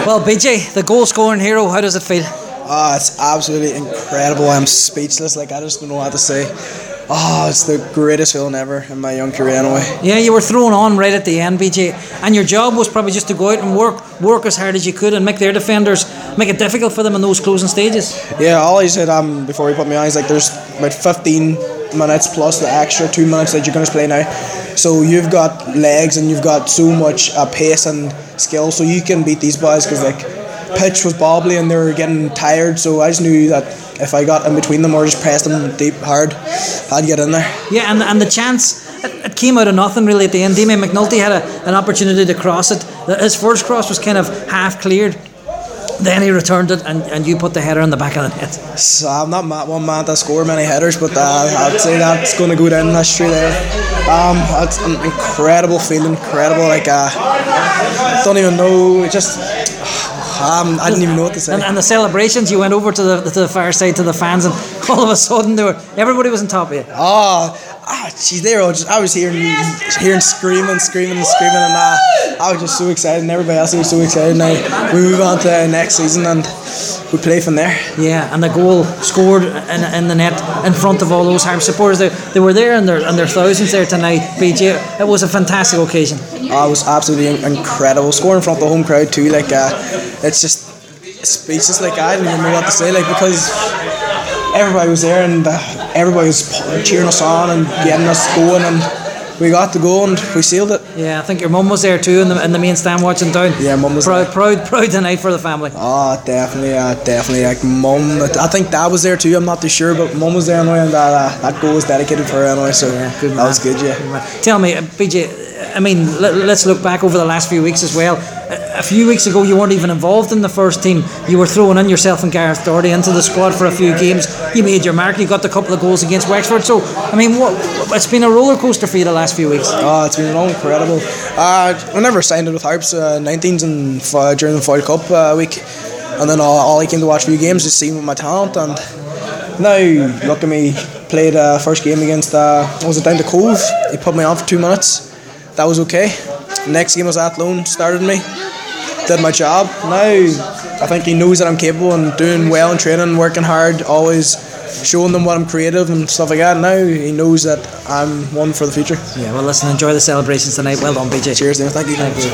Well, BJ, the goal scoring hero, how does it feel? It's absolutely incredible. I'm speechless. Like, I just don't know what to say. It's the greatest feeling ever in my young career anyway. Yeah, you were thrown on right at the end, BJ, and your job was probably just to go out and work as hard as you could and make their defenders make it difficult for them in those closing stages. Yeah, all he said before he put me on, he's like, there's about 15 minutes plus the extra 2 minutes that you're going to play now. So you've got legs and you've got so much pace and skill, so you can beat these boys, because like pitch was bobbly and they were getting tired. So I just knew that if I got in between them or just pressed them deep hard, I'd get in there. Yeah, and the chance, it came out of nothing really at the end. Damien McNulty had an opportunity to cross it. His first cross was kind of half cleared. Then he returned it, and you put the header in the back of the net. So I'm not one man to score many headers, but I'd say that's going to go down history there. It's an incredible feeling, incredible. Like, don't even know. It just. I didn't even know what to say. And the celebrations, you went over to the far side to the fans, and all of a sudden everybody was on top of you. Geez, I was hearing screaming, and I was just so excited, and everybody else was so excited. Now we move on to next season and we play from there. Yeah, and the goal scored in the net in front of all those Harps supporters. They were there, and their thousands there tonight. BJ, it was a fantastic occasion. It was absolutely incredible. Scoring in front of the home crowd too. Like, it's just speechless. Like, I didn't even know what to say. Like, because everybody was there and everybody was cheering us on and getting us going, and we got the goal and we sealed it. Yeah, I think your mum was there too in the main stand watching down. Yeah, mum was proud tonight for the family. Definitely. Like, mum, I think dad was there too. I'm not too sure, but mum was there anyway, and that goal was dedicated for her anyway. So yeah, that was good. Yeah. Good. Tell me, BJ. I mean, let's look back over the last few weeks as well. A few weeks ago, you weren't even involved in the first team. You were throwing in yourself and Gareth Doherty into the squad for a few games. You made your mark. You got a couple of goals against Wexford. So, I mean, it's been a roller coaster for you the last few weeks. It's been incredible. I never signed it with Harps 19s and during the Foyle Cup week, and then all I came to watch a few games, just seeing my talent, and now look at me. Played first game against was it down to Cove. He put me on for 2 minutes. That was okay. Next game was Athlone, started me, did my job. Now I think he knows that I'm capable and doing well in training, working hard, always showing them what I'm creative and stuff like that. Now he knows that I'm one for the future. Yeah, well listen, enjoy the celebrations tonight. Well done, BJ. Cheers, thank you.